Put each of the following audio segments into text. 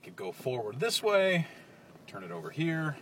make it go forward this way. Turn it over here.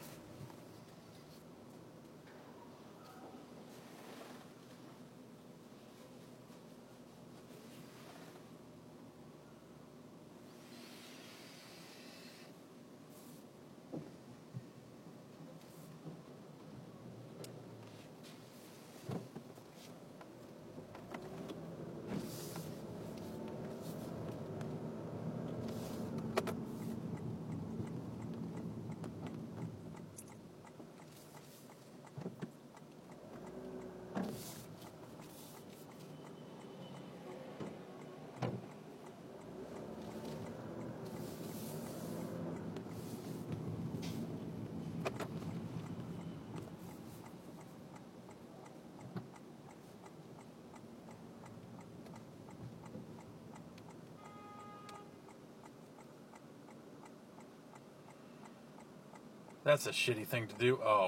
That's a shitty thing to do. Oh.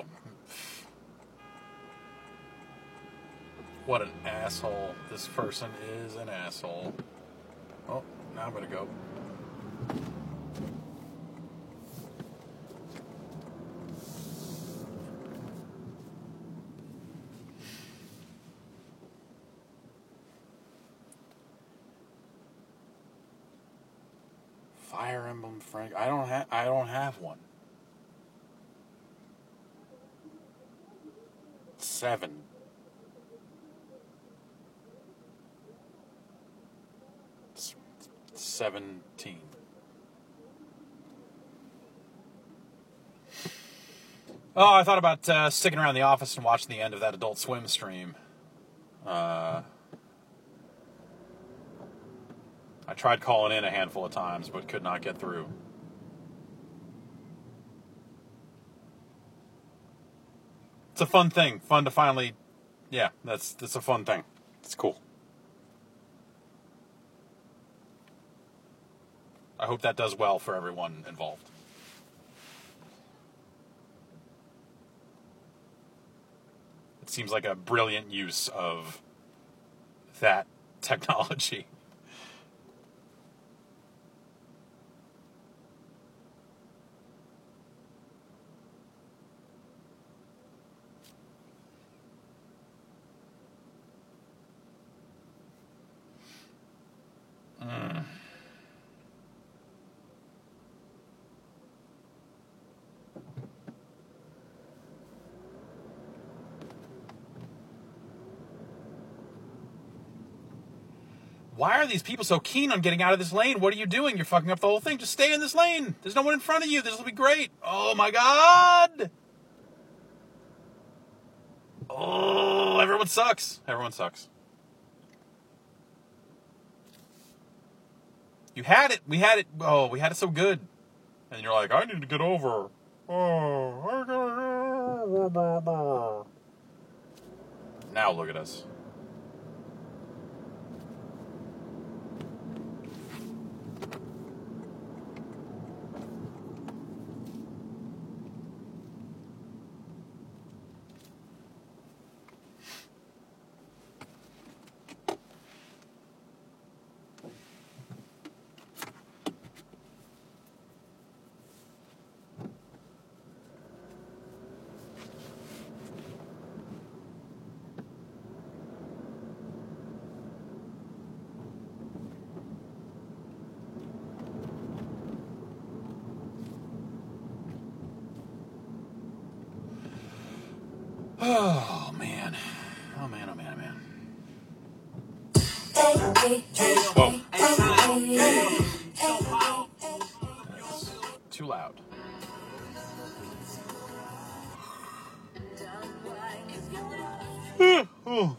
What an asshole. This person is an asshole. Oh, now I'm gonna go. Fire Emblem Frank. I don't have one. 7. It's 17. Oh, I thought about sticking around the office and watching the end of that Adult Swim stream. I tried calling in a handful of times, but could not get through. It's a fun thing. Fun to finally... Yeah, that's a fun thing. It's cool. I hope that does well for everyone involved. It seems like a brilliant use of that technology. Why are these people so keen on getting out of this lane? What are you doing? You're fucking up the whole thing. Just stay in this lane. There's no one in front of you. This will be great. Oh, my God. Oh, everyone sucks. Everyone sucks. You had it. We had it. Oh, we had it so good. And you're like, I need to get over. Oh, I gotta... Now look at us. Oh, man. Oh, man, oh, man, oh, man. Whoa. That's too loud. Oh.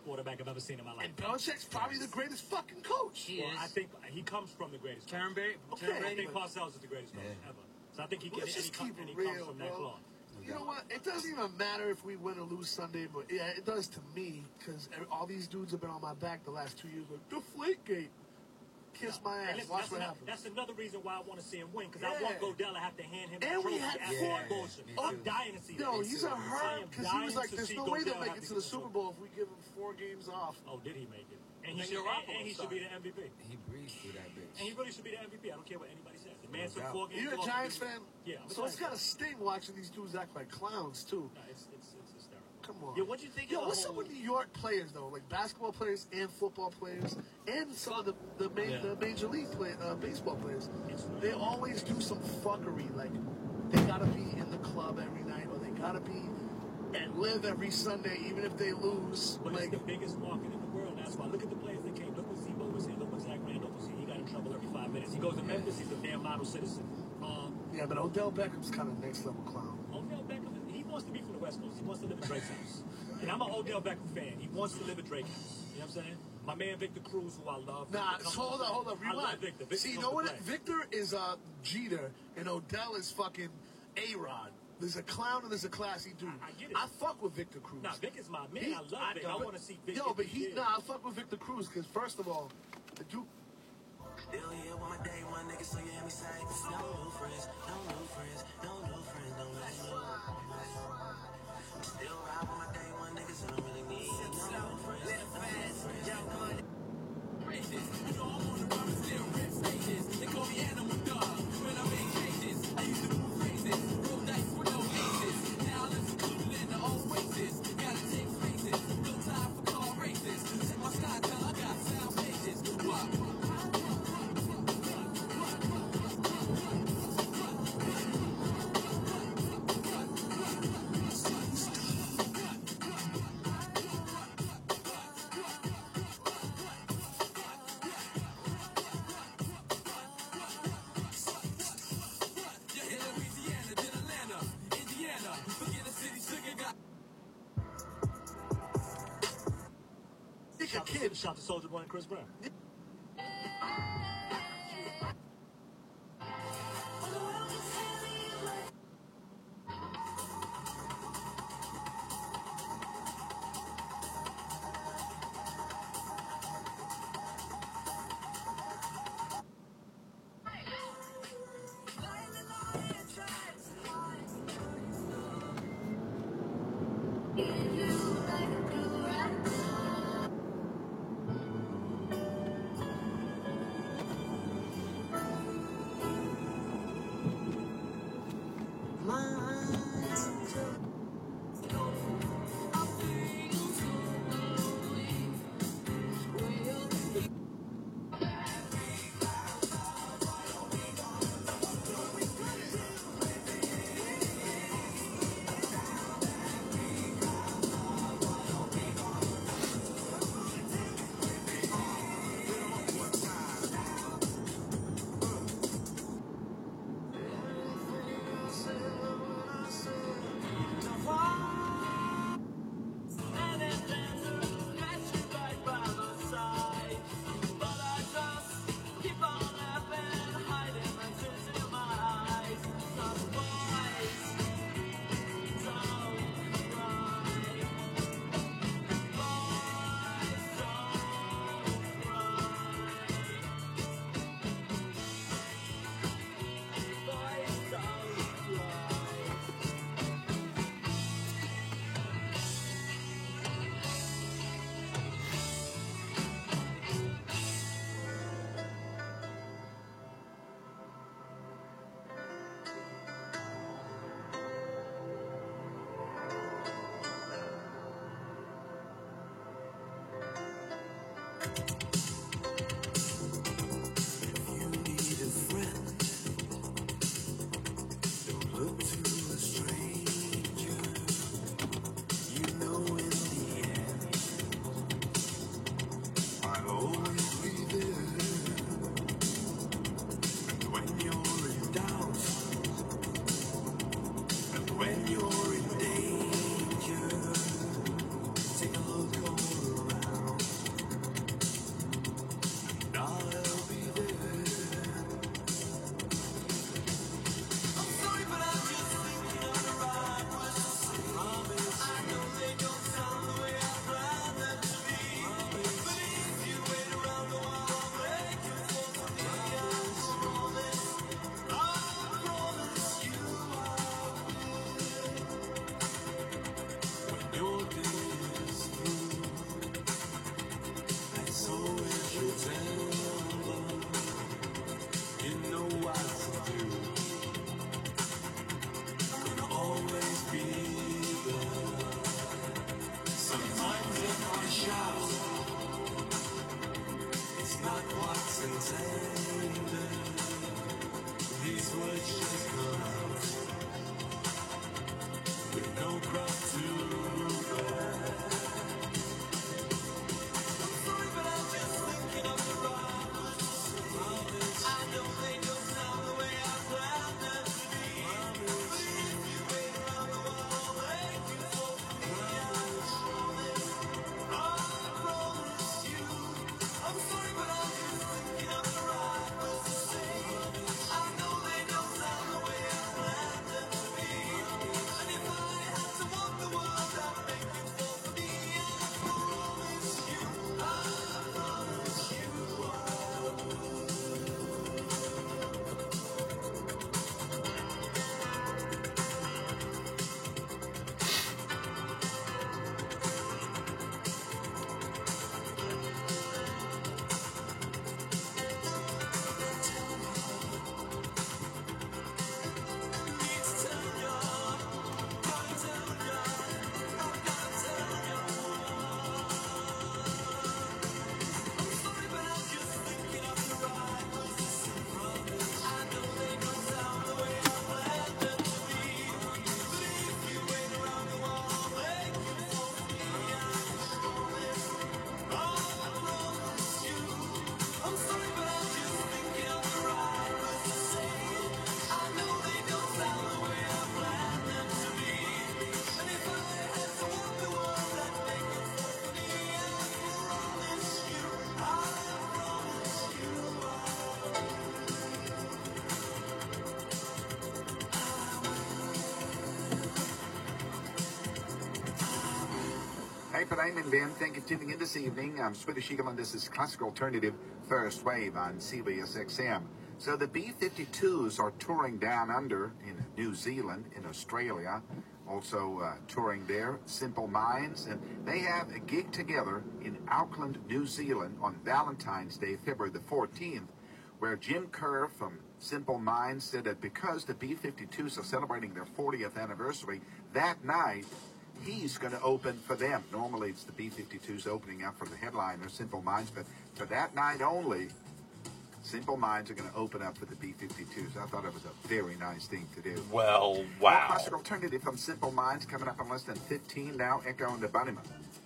quarterback I've ever seen in my life. And Belichick's probably the greatest fucking coach. Well, I think he comes from the greatest coach. Karen Brady. I think Parcells is the greatest coach ever. So I think he Let's just keep and it he comes real, from that bro. cloth. You know what? It doesn't even matter if we win or lose Sunday, but yeah, it does to me because all these dudes have been on my back the last 2 years. Like, Deflategate. Kiss my ass. Listen, Watch what happens. That's another reason why I want to see him win, because I want Godell to have to hand him And the we trophy had after four- that bullshit. I'm dying to see that. No, he's a I hurt am because he dying was like, to there's see no way they'll Godell make have it to to get the Super Bowl if we give him 4 games off. Oh, did he make it? And he And should, Garoppolo and he should be the MVP. He breathed through that bitch. And he really should be the MVP. I don't care what anybody says. The man took doubt. 4 games You're a off. Giants fan? Yeah. I'm a So it's Giants got to sting watching these dudes act like clowns, too. fan. No, it's hysterical. Come on. Yeah, what'd you think Yo, of the what's whole... up with New York players, though? Like basketball players and football players and some of the major league baseball players. They always do some fuckery. Like, they got to be in the club every night or they got to be and live every Sunday, even if they lose. But Like, it's the biggest market in the world. That's why. Look at the players that came. Look what Zebo was here. Look what Zach Randolph was here. He got in trouble every 5 minutes. He goes to Memphis. He's a damn model citizen. yeah, but Odell Beckham's kind of next level clown. Odell Beckham, he wants to be from the West Coast. He wants to live at Drake's house. And I'm an Odell Beckham fan. He wants to live at Drake's house. You know what I'm saying? My man Victor Cruz, who I love. Nah, hold on, I rewind. love Victor. Victor See, you goes know to what? play. Victor is Jeter, and Odell is fucking A-Rod. There's a clown and there's a classy dude. I get it. I fuck with Victor Cruz. Nah, Vic is my man. I love Vic. I want to see Vic. Yo, but he I fuck with Victor Cruz because first of all, the dude. Still here with my day one nigga, so you hear me say, no new friends, no new friends, no new friends, don't really know. Still ride with my day one niggas, and I don't really need no new friends, no new friends, young money. You know I'm on the run, still rip stages. They call me Animal Dog when I make cases. I used to move phrases, roll dice with no aces. Now I live secluded in the oasis. Gotta take faces, no time for car races. Check my style till I got sound pages. What? Shout to Soulja Boy and Chris Brown. When you're in danger, take a look all around. Eftermiddagen, Ben. Thank you for tuning in this evening. I'm Swedish Eagle, and this is Classic Alternative First Wave on CBS XM. So the B-52s are touring down under in New Zealand, in Australia, also touring there, Simple Minds, and they have a gig together in Auckland, New Zealand on Valentine's Day, February the 14th, where Jim Kerr from Simple Minds said that because the B-52s are celebrating their 40th anniversary, that night he's going to open for them. Normally it's the B-52s opening up for the headliner, Simple Minds, but for that night only, Simple Minds are going to open up for the B-52s. I thought it was a very nice thing to do. Well, More wow. classic alternative from Simple Minds coming up in less than 15 now. Echo and the Bunnyman.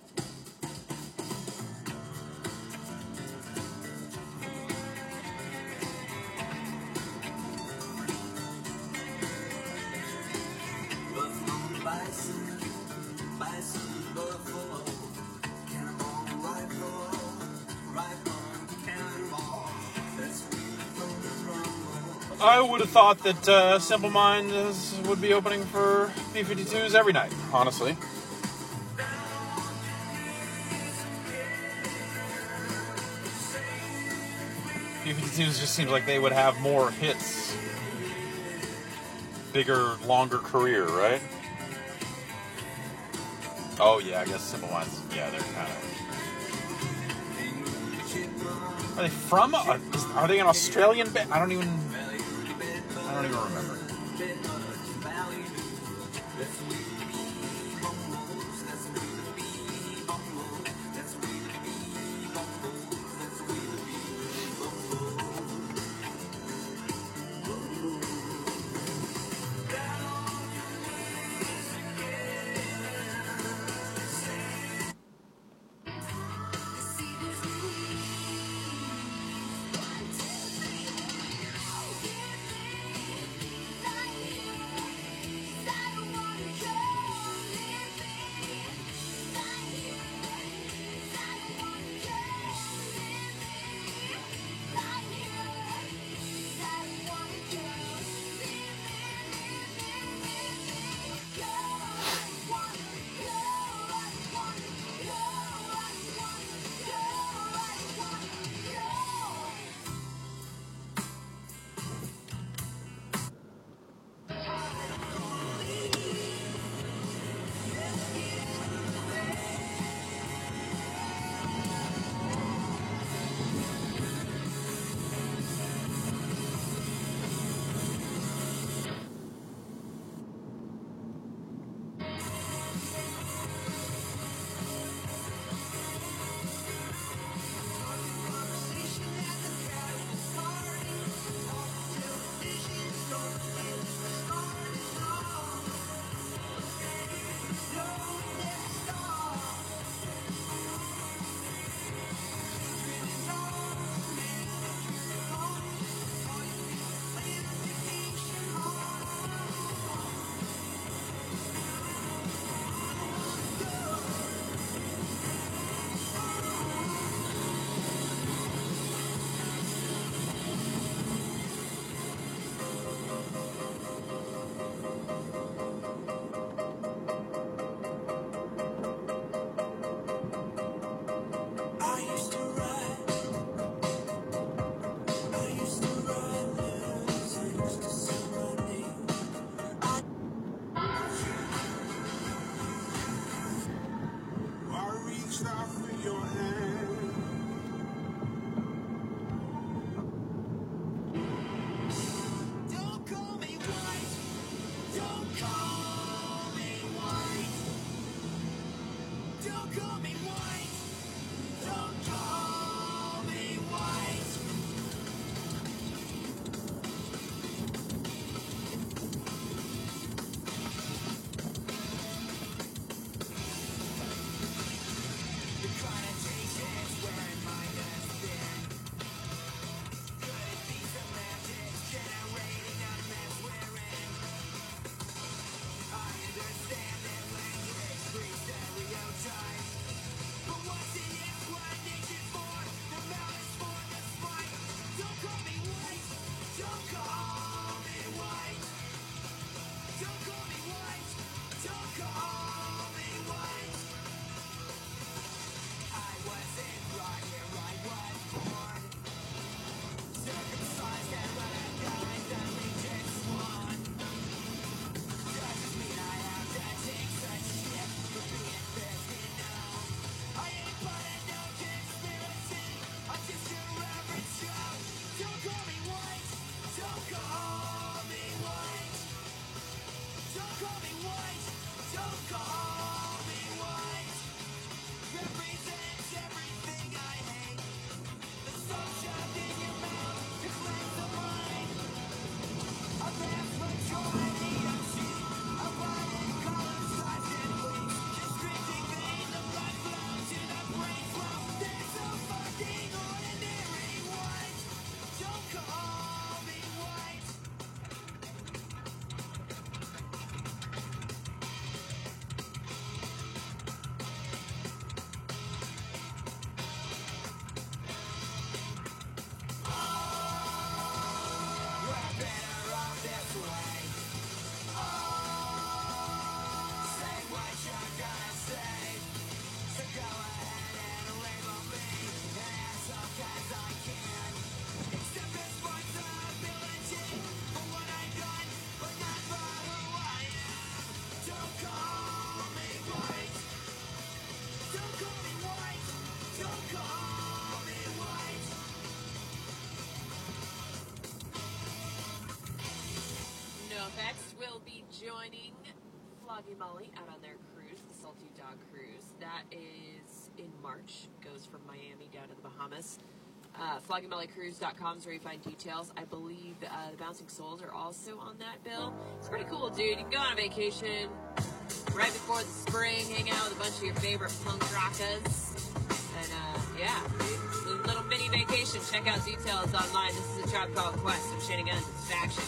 Buffalo, bison, bison, buffalo, cannonball, rifle, cannonball. That's from the rumble. I would have thought that Simple Minds would be opening for B-52s every night, honestly. B-52s just seems like they would have more hits. Bigger, longer career, right? Oh, yeah, I guess Simple Minds, yeah, they're kind of... Are they from... Are they an Australian band? I don't even remember. call me white. Don't call me white. Don't call me white. Represents everything I hate. The soul shoved in your mouth to cleanse the mind. A vast majority of sheep. A violent color stripes and bleeds. Constricting vein, the blood flow to the brain flow. There's so fucking ordinary white. Don't call me white. We're better off this way. Say what you're gonna say. So go ahead and label me an asshole 'cause I can. Accept responsibility for what I've done, but not for who I am. Don't call me white. Don't call me white. Don't call me white. NoFX will be joining Flogging Molly out on their cruise, the Salty Dog Cruise. That is in March. Goes from Miami down to the Bahamas. FloggingMollyCruise.com is where you find details. I believe the Bouncing Souls are also on that bill. It's pretty cool, dude. You can go on a vacation right before the spring, hang out with a bunch of your favorite punk rockers. And, yeah, dude, a little mini vacation. Check out details online. This is a Tribe Called Quest of Shane Guns. It's Faction.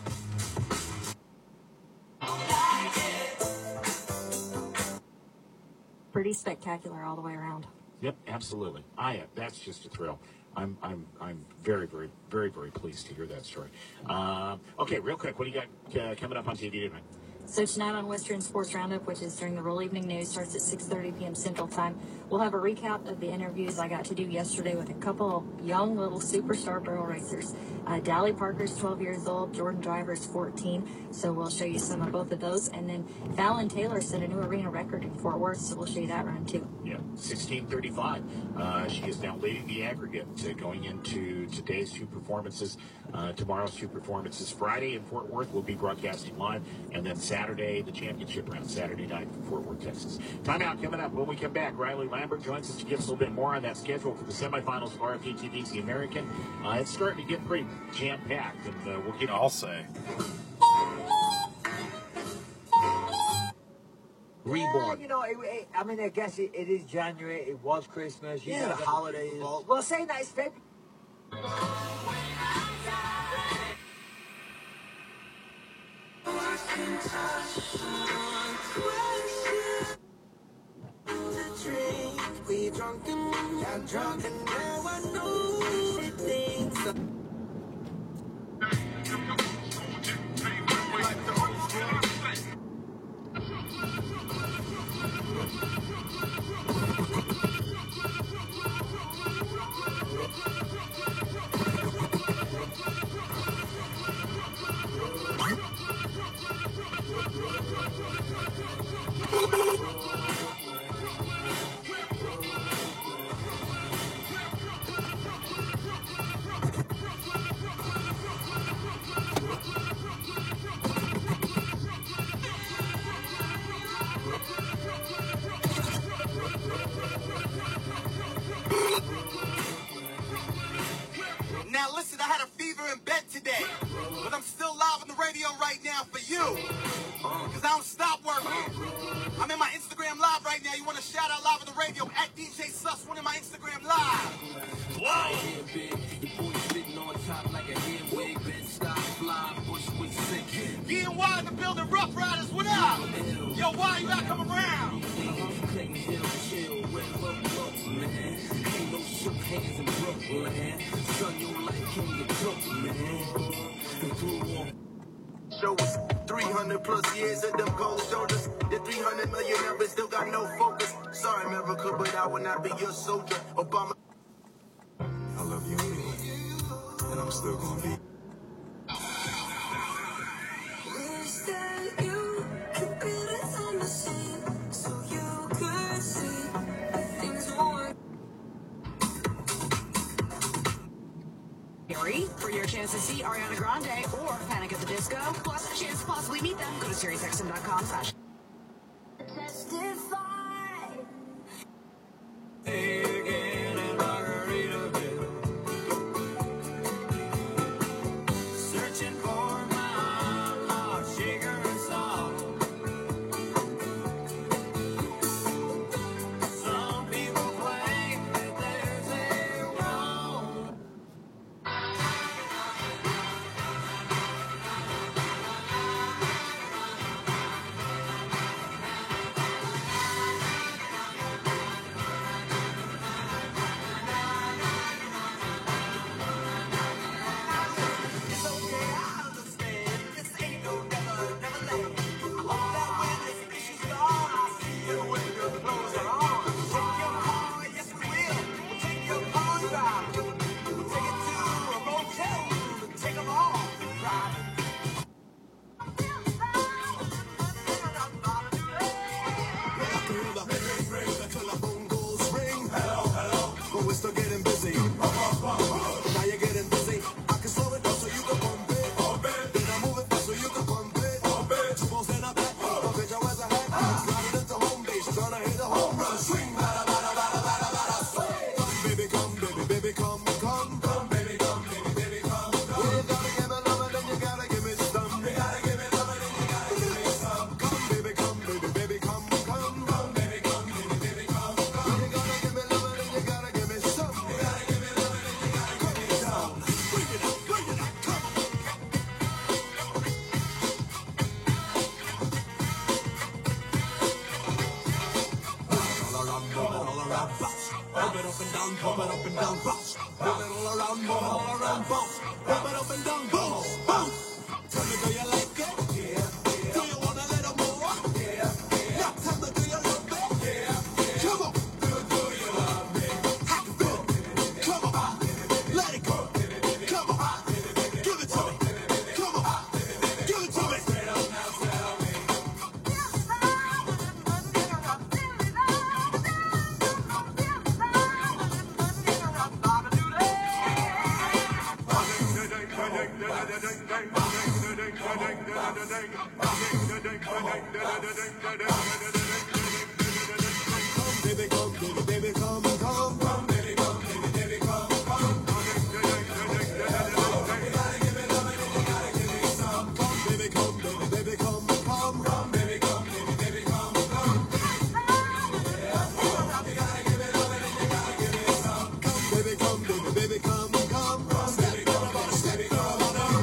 Pretty spectacular all the way around. Yep, absolutely. That's just a thrill. I'm very, very, very, very pleased to hear that story. Okay, real quick, what do you got coming up on TV tonight? So tonight on Western Sports Roundup, which is during the Real Evening News, starts at 6:30 p.m. Central Time. We'll have a recap of the interviews I got to do yesterday with a couple young little superstar barrel racers. Dally Parker's 12 years old, Jordan Driver's 14. So we'll show you some of both of those. And then Fallon Taylor set a new arena record in Fort Worth, so we'll show you that run too. Yeah, 16:35. She is now leading the aggregate going into today's two performances, tomorrow's two performances. Friday in Fort Worth will be broadcasting live, and then Saturday, the championship round, Saturday night in Fort Worth, Texas. Timeout coming up. When we come back, Riley Lambert joins us to give us a little bit more on that schedule for the semifinals of RFK TV's The American. It's starting to get pretty jam-packed, and we'll get... I'll say. Reborn. You know, I mean, I guess it is January. It was Christmas. You Yeah. know, the holidays. Well, say that it's February. We drunk and got drunk and now I know things. Now listen, I had a fever in bed today, but I'm still live on the radio right now for you, because I don't stop working. I'm in my Instagram live right now. You want to shout out live on the radio at DJ Sus1 in my Instagram live. Whoa! Getting wild in the building, Rough Riders, what up? Yo, why you gotta come around? Show us 300 plus years of them cold shoulders. The 300 million numbers still got no focus. Sorry, America, but I will not be your soldier. Obama. I love you anyway, and I'm still gonna be. For your chance tickets to see Ariana Grande or Panic at the Disco, plus a chance to possibly meet them, go to SiriusXM.com/. Testify. Searching for my lost sugar and salt. Some people claim that there's a wrong. It's okay, I understand. This ain't no never land. I hope that when this issue's gone, I'll see you when your clothes are on. Take your car, yes we will. We'll take your car drive. We'll take it to a motel room and take them all private. But we're still getting busy. Now you're getting busy. I can slow it down so you can pump it. Then I move it fast so you can pump it. Two more stand up back. Don't get your ass ahead. Slide it into home base. Tryna hit a home run. Swing. Bada, bada, bada, bada, bada, swing. Come, baby, come, baby, baby, come, come. Come, baby, come, baby, baby, come, come. You gotta give me love and then you gotta give me some. You gotta give me love and then you gotta give me some. Come, baby, come, baby, baby, come, come. Come, baby, come, baby, baby, come, come. You gotta give me love and then you gotta give me some. You gotta give me love and then you gotta give me some. Bring it up, come. All around, bounce. Pump it up and down, pump it up and down, bounce. Pump it all around, bounce. Pump it up and down, bounce, bounce. Tell me, do you like it? Yeah. Do you want a little more? Yeah. Now tell me, do you love it? Yeah. Come on. Do you love me? How you feel? Come on. Let it go. Come on. Give it to me. Come on. Give it to me. Straight up now, tell me. Baby, come, baby, baby, come, come, come, baby, come, baby, baby, come, come. You gotta give me love and then you gotta give me some. Come, baby, come, baby, baby, come, come, come, baby, come, baby, baby, come, come. Yeah. You gotta give me love and then you gotta give me some. Come, baby, come, baby, baby, come, come, come, baby, come, baby, come, come.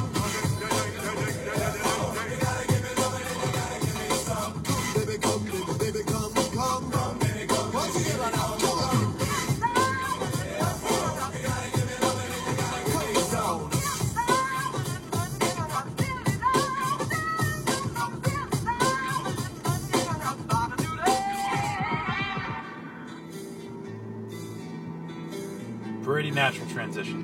You gotta give me love and then you gotta give me some. Come, baby, come, baby, baby, come, come, come, baby, come. Once again, right now, come on. You gotta give me love and then you gotta give me some. Pretty natural transition.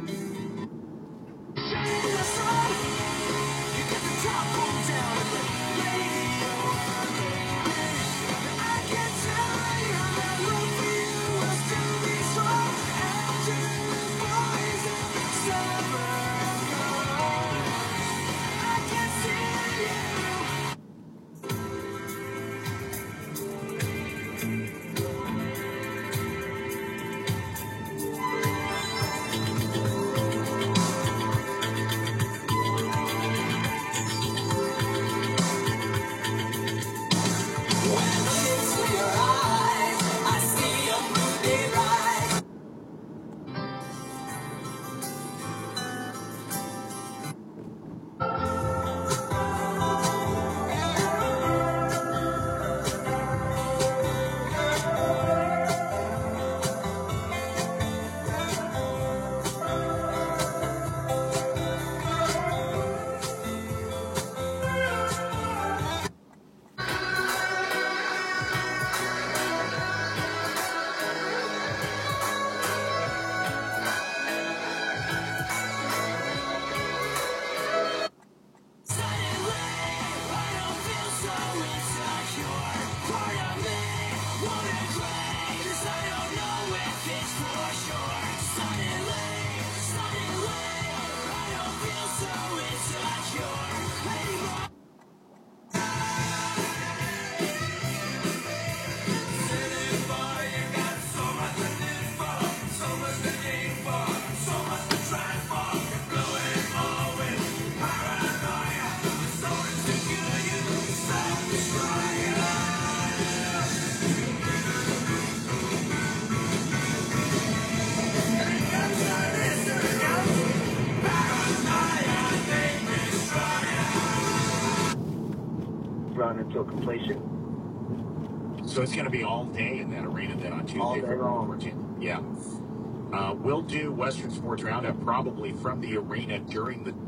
run until completion. So it's going to be all day in that arena then on Tuesday. All day long. Yeah. We'll do Western Sports Roundup probably from the arena during the...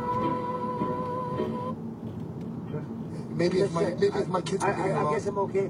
Maybe if my kids are getting I guess I'm okay.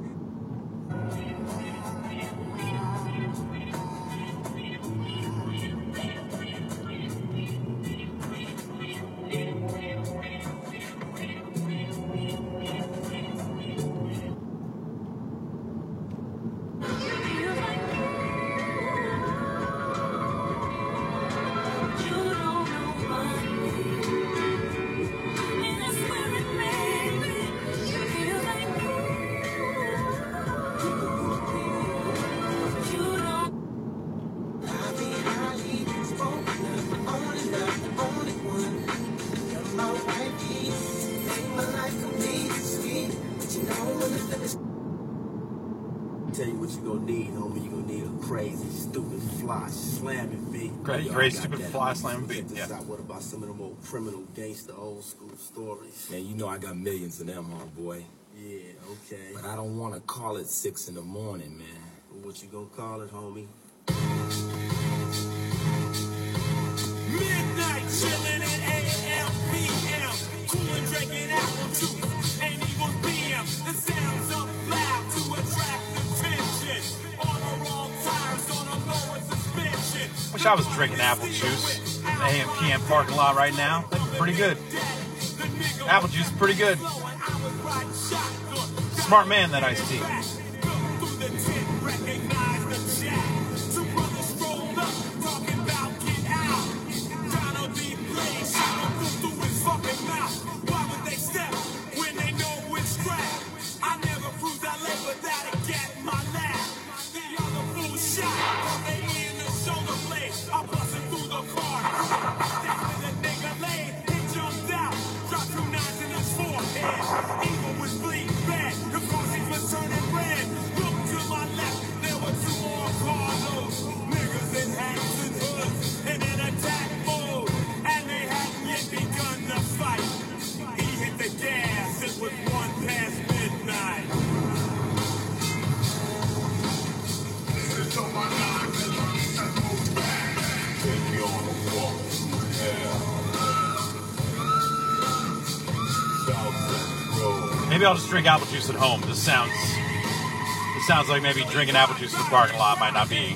Tell you what you gonna need, homie. You gonna need a crazy, stupid, fly slamming beat. Crazy, stupid, fly slamming beat. Yeah. What about some of them old criminal gangster old school stories? Man, you know I got millions of them, homeboy. Yeah, okay. But I don't want to call it 6 in the morning, man. What you gonna call it, homie? Midnight chillin' at AM, PM, coolin', drinking apple juice, ain't even PM. The sounds up loud to attract attention. On the wrong tires, on a lower suspension. Wish I was drinking apple juice in the AM PM parking lot right now. That'd be pretty good. Apple juice is pretty good. Smart man, that iced tea. Maybe I'll just drink apple juice at home. This sounds like maybe drinking apple juice in the parking lot might not be.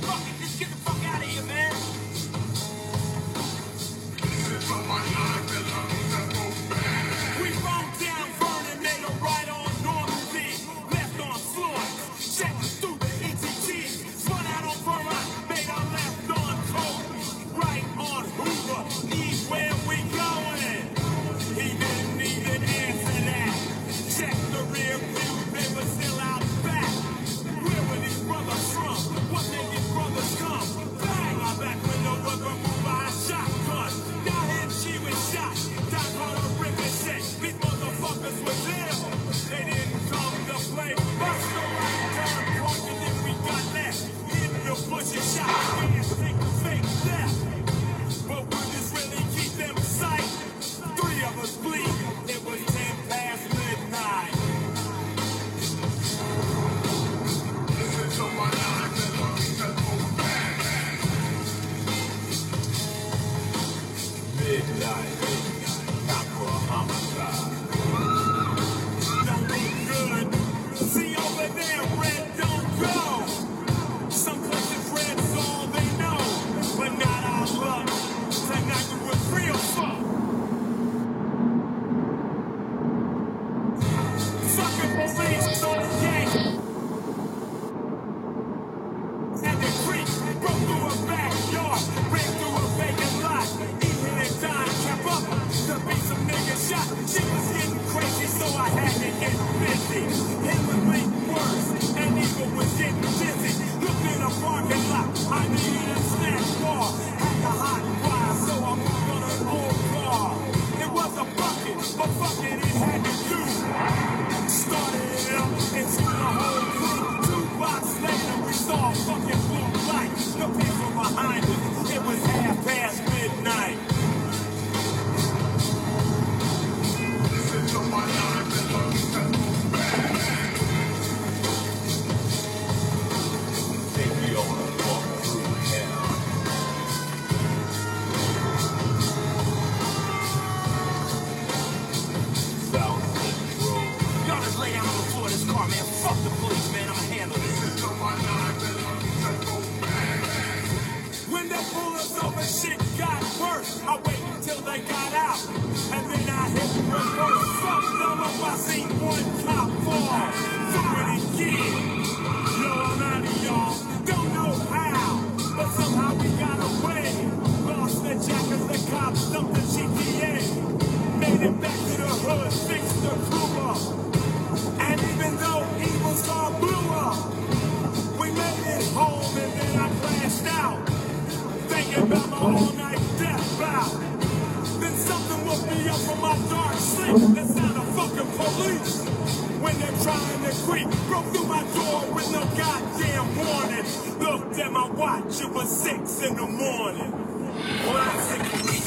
made it back to the hood, fixed the crew up. And even though evil star blew up, we made it home and then I crashed out. Thinking about my all-night death bout. Then something woke me up from my dark sleep. The sound of fucking police. When they're trying to creep, broke through my door with no goddamn warning. Looked at my watch, it was 6 in the morning. Well, I said,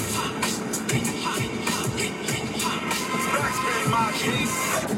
backspin my case.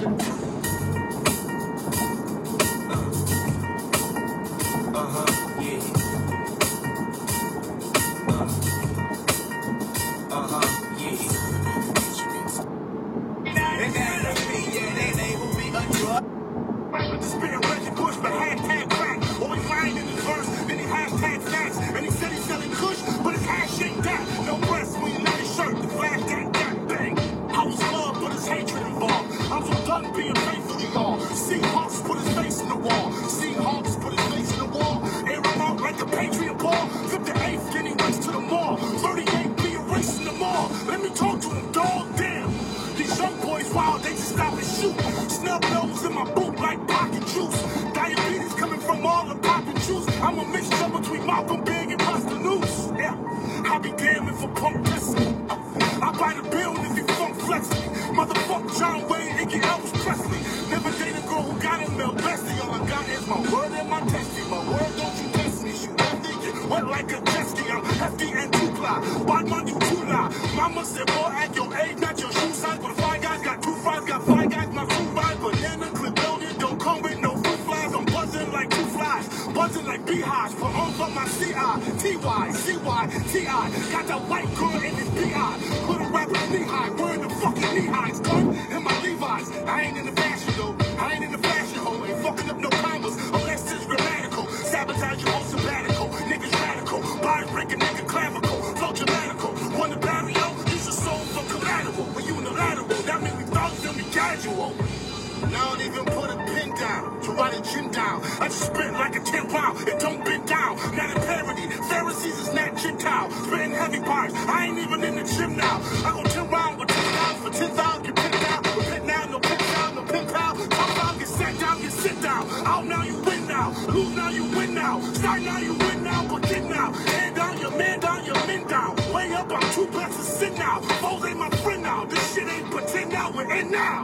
Being faithfully all. Seahawks put his face in the wall. Seahawks put his face in the wall. Air him out like a Patriot ball. 58th getting raced to the mall. 38 be erasing the mall. Let me talk to him, dog. Damn. These young boys wild, they just stop and shoot. Snub nose in my boot like pocket juice. Diabetes coming from all the poppin' juice. I'm a mixture between Malcolm Big and Busta News. Yeah. I be damned if a punk pissing. I buy the bill if you funk flexing. Motherfucker John Wayne, Iggy Elvis Presley. Never date a girl who got him Mel Bessie. All I got is my word and my testy. My word, don't you test me. Shoot hefty, get wet like a jet ski. I'm hefty and too fly. Bad man, you too lie. Mama said, boy, at your age, not your shoe size. But 5 guys got 2 fries, got 5 guys, my crew ride. Banana clip loaded, don't come with no fruit flies. I'm buzzing like 2 flies. Buzzing like beehives. Put on for my C-I-T-Y, C-Y-T-I. Got that white girl in this B-I. Little rapper knee-high, wearing the fucking knee-highs. Gun in my Levi's. I ain't in the fashion, though. I ain't in the fashion hole. Ain't fucking up no commas unless it's grammatical. Sabotage your whole sabbatical. Niggas radical. Body breaking nigga clavicle. Flow dramatical. Won the barrio, use your soul for collateral. When you in the lateral, that mean we thought them be casual. Now I don't even put a pin down to write a gin down. I just spit like a 10 pound. It don't bend down. Not a parody. Pharisees is not Gentile. Spitting heavy bars. I ain't even in the gym now. I go 10 rounds with 10 pounds for 10,000. Get pinned down. Repent now, no pin down, no pin pal. Talk down, get sat down, get sit down. Out now, you win now. Lose now, you win now. Start now, you win now. Begin now. Hand down, your man down, your men down. Way up, I'm too blessed to sit now. Foes ain't my friend now. This shit ain't pretend now. We're in now.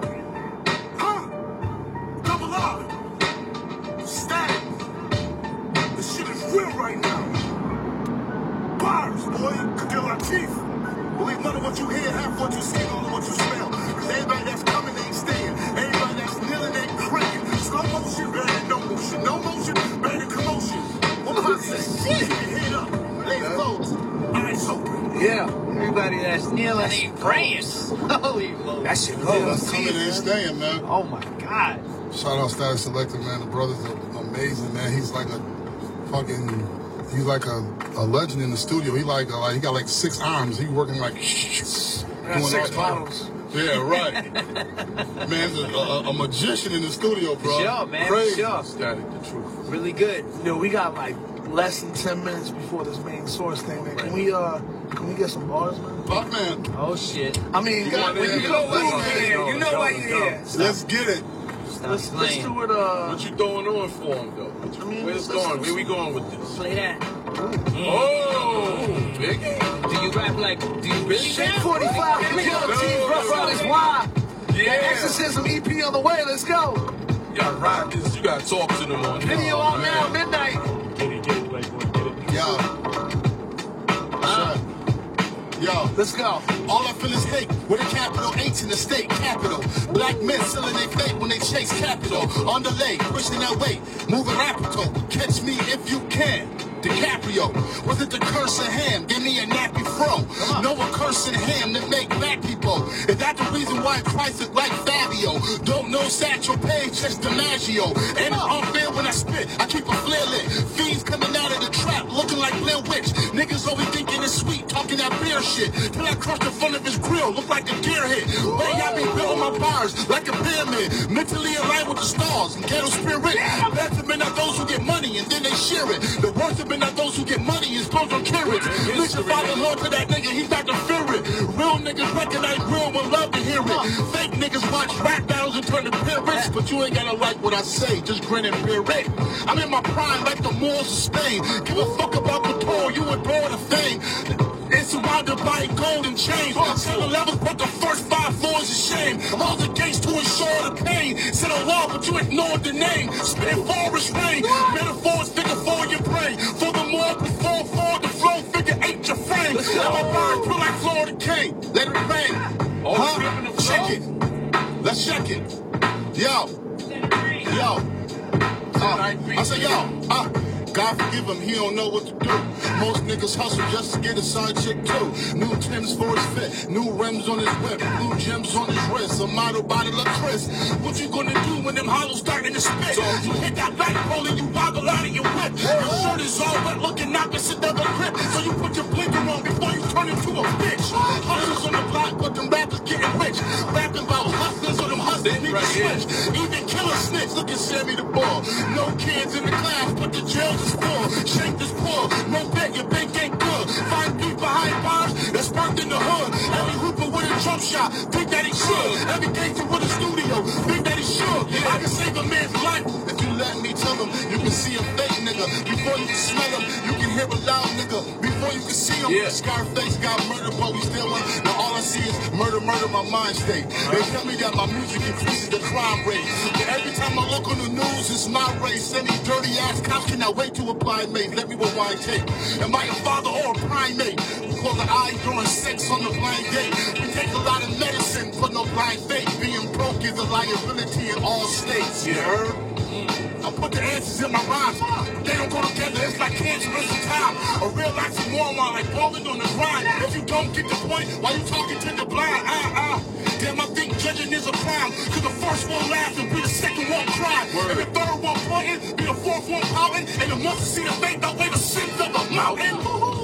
Huh? Double R. Static. This shit is real right now. Bars, boy. Kill our teeth. Believe none of what you hear, half what you see, all of what you smell. Cause everybody that's coming ain't staying. Everybody that's kneeling ain't praying. Slow motion, better than no motion. No motion, better than commotion. What am I saying? Keep your head up. Legs closed. Eyes open. Yeah. Everybody that's kneeling ain't praying. Holy moly. That shit goes. Coming ain't staying, man. Oh my God. Shout out Static Selector, man. The brother's amazing, man. He's like a fucking... He's like a legend in the studio. He he got like 6 arms. He working like doing 6 bottles. Yeah, right. Man's a magician in the studio, bro. Sure, man. Crazy. Sure. Static, the truth. Really good. Yo, we got like less than 10 minutes before this main source thing, man. Can we get some bars, man? Fuck, man. Oh shit. I mean, you know why you're here. You know why you're here. Let's get it. Let's do it. What you throwing on for him, though? Where's going? Where we going with this? Play that. Oh, Biggie. Do you rap like? Do you really rap? 45 Killer Team, Rough Riders Why? Yeah. The Exorcism EP on the way. Let's go. You gotta rock this. You gotta talk to them on Video out now, midnight. Yo. Yo, let's go. All I feel is hate with a capital H in the state capital. Black men selling their fate when they chase capital. On the lake, pushing that weight, moving rapito. Catch me if you can. DiCaprio, was it the curse of Ham? Give me a nappy fro. No, a curse in Ham to make black people. Is that the reason why Christ is like Fabio? Don't know Satchel Paige, just DiMaggio. And it's unfair when I spit, I keep a flare lit. Fiends coming out of the trap, looking like Blair Witch. Niggas always thinking it's sweet, talking that beer shit. Till I crush the front of his grill, look like a deer hit. Way I be building my bars like a pyramid. Mentally aligned with the stars and ghetto spirit. Best of men are those who get money and then they share it. The worst of men are those who get money and supposed on carrots. Listen, fatherhood to that nigga, he's not the fear it. Real niggas recognize real when love is hear it. Fake niggas watch rap battles and turn to pyramids, but you ain't gotta like what I say, just grin and bear it. I'm in my prime like the Moors of Spain. Give a fuck about Couture, you adore the fame. It's surrounded by golden chains. 7-Elevens broke the first 5 floors of shame. Close the gates to ensure the pain. Said a law, but you ignored the name. Spit forest rain. Metaphors figure for your brain. Furthermore, before forward, the flow figure 8 your frame. Let my bird pull like Florida King. Let it rain. Huh? Check it. Let's check it. Yo. I say, God forgive him, he don't know what to do. Most niggas hustle just to get a side chick too. New Timbs for his fit, new rims on his whip, blue gems on his wrist, a model bottle of Chris. What you gonna do when them hollows starting to spit? You hit that back pole and you wobble out of your whip. Your shirt is all wet looking opposite of a grip. So you put your blinker on before you turn into a bitch. Hustlers on the block, but them rappers getting rich. Rapping about hustlers or them hustlers need to switch. Even killer snitch, look at Sammy the Ball. No kids in the class, but the jails is full. Shake this poor, no bet, your bank ain't good. 5 feet behind bars, that's parked in the hood. Every hooper with a jump shot, think that he should. Every gangster with a studio, think that he should. I can save a man's life if you let me tell him. You can see a fake nigga before you can smell him. You can hear a loud nigga before you can see him. Scarface got murdered, but we still win. Now all I see is murder, my mind state. They tell me that my music increases the crime rate. But every time I look on the news, it's my race. Any dirty ass cops cannot wait to apply mate. Let me rewind tape. Am I a father or a primate? We call the eye during sex on the blind date. We take a lot of medicine for no blind faith. Being broke is a liability in all states. You heard? I put the answers in my rhymes. They don't go together, it's like cancer is a time. A real oxymoron like balling on the grind. If you don't get the point, why you talking to the blind? Damn, I think judging is a crime. Cause the first one laugh and be the second one cry. And the third one pointing, be the fourth one pouting. And the month to see the faith outweigh the sins of a mountain.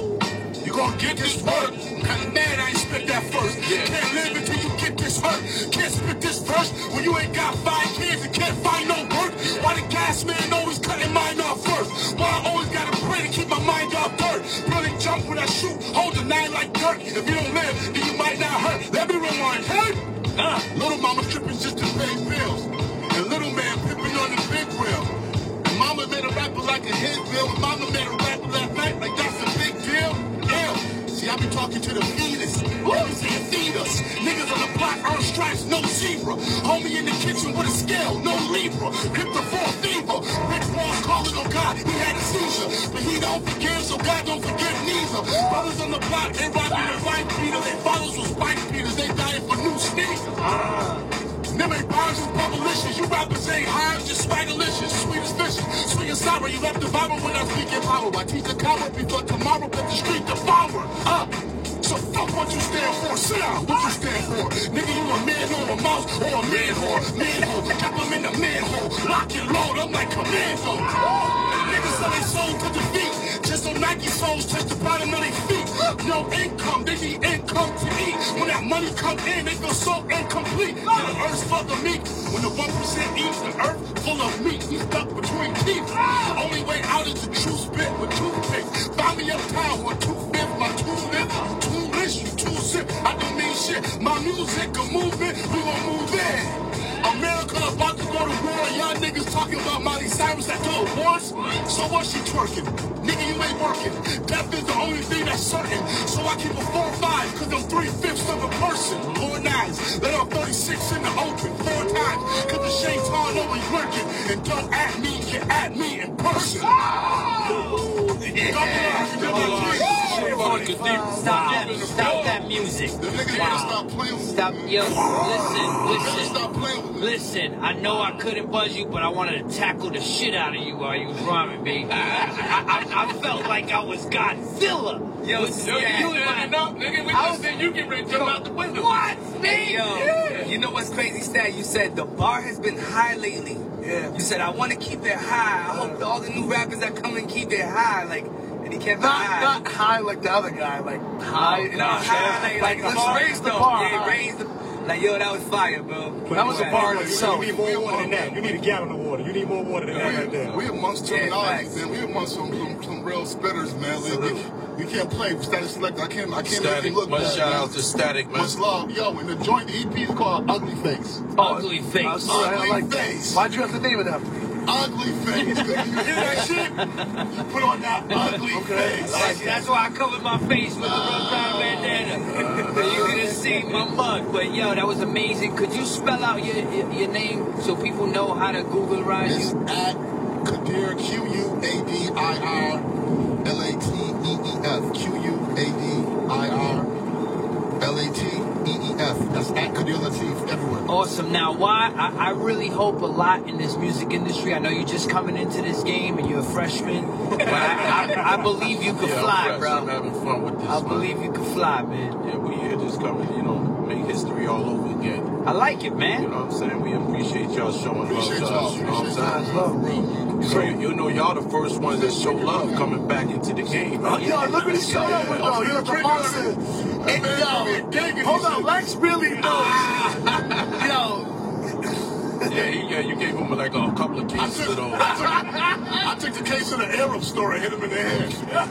You gonna get this word. I'm kinda mad I ain't spit that first. Can't live until you get this hurt. Can't spit this verse when you ain't got 5 kids and can't find no work. Why the gas man always cutting mine off first? Why I always gotta pray to keep my mind off dirt? Really jump when I shoot, hold the 9 like dirt. If you don't live, then you might not hurt. Let me rewind. Hey! Little mama tripping just to pay bills. And little man pimping on the big grill. And mama made a rapper like a hit bill. And mama made a rapper that night like that's a big deal. See, I be talking to the fetus. Niggas saying feed us. Niggas on the block earn stripes, no zebra. Homie in the kitchen with a scale, no Libra. Hit the 4 fever. Rick Ross calling on God, he had a seizure. But he don't forgive, so God don't forgive neither. Brothers on the block, they rockin' the white Peter. Their fathers was white Peters, they dying for new sneakers. Them ain't bars and bubblicious. You rappers ain't high, just swagalicious. Sweet as fishes, sweet and sour. You left the Bible when I speak in power. I teach the coward before tomorrow, but the street devour. So fuck what you stand for. Sit down, what you stand for. Nigga, you a man or a mouse or a man whore. Manhole, kept him in the manhole. Lock and load, I'm like commando. Niggas sell their soul to defeat. Just so Nike souls touch the bottom of their feet. No income, they need income to eat. When that money come in, they feel so incomplete. And the earth's full of meat. When the 1% eats the earth full of meat, we stuck between teeth. Only way out is the true spit with toothpicks. Find me uptown with 2/5, my 2-lip. Too rich, you too sick. I don't mean shit. My music, a movement, we gon' move in. America about to go to war. Y'all niggas talking about Miley Cyrus at the awards. So what she twerking? Nigga, you ain't working. Death is the only thing that's certain. So I keep a 4-5, cause I'm 3/5 of a person. 4 nines, let off 36 in the open 4 times. Cause the shaitan always lurking. And don't at me, get at me in person. Stop that music. Stop, yo, listen, I know I couldn't buzz you, but I wanted to tackle the shit out of you while you was rhyming, baby. I felt like I was Godzilla. Yo, nigga, we just said you get ready to jump out the window. What? Hey, yo, you know what's crazy, Stat? You said the bar has been high lately. Yeah. You said, I want to keep it high. I hope all the new rappers that come and keep it high. Like, and he kept it high. Not high like the other guy, like high. No, high. Like let's raise the bar. Yeah, raise the. Like, yo, that was fire, bro. That was a bar in itself. You need more water than that. You need a gallon of water. You need more water than that right there. We amongst terminologies, man. We amongst some real spitters, man. We can't play with Static Select. I can't make Static, you look much bad, shout man. out to Static, man. Much love. Yo, and the joint, the EP is called Ugly Face. Ugly Face. Ugly Face. Why'd you have to name it after me? Ugly Face. You hear that shit? You put on that ugly face. That's why I covered my face with the Rough Rider bandana. You could have seen my mug. But yo, that was amazing. Could you spell out your name so people know how to Googleize It's you? at Qadir, Q-U-A-D-I-R-L-A-T-E-E-F. Q-U-A-D-I-R-L-A-T-E-E-F. That's at Qadir Latif everywhere. Awesome. Now, why? I really hope a lot in this music industry. I know you're just coming into this game and you're a freshman, but I believe you could fly, bro. I'm having fun with this. I believe you could fly, man. Yeah, we here just coming, make history all over again. I like it, man. You know what I'm saying? We appreciate y'all showing love to us. You know what I'm So, saying? You know, y'all the first ones that show love coming back into the game. Yo, look what he showed up with. Oh, you're a monster. Yo, hold on, Lex really knows. Yo. Yeah, you gave him like a couple of cases of those. I took the case of the Arab store and hit him in the head.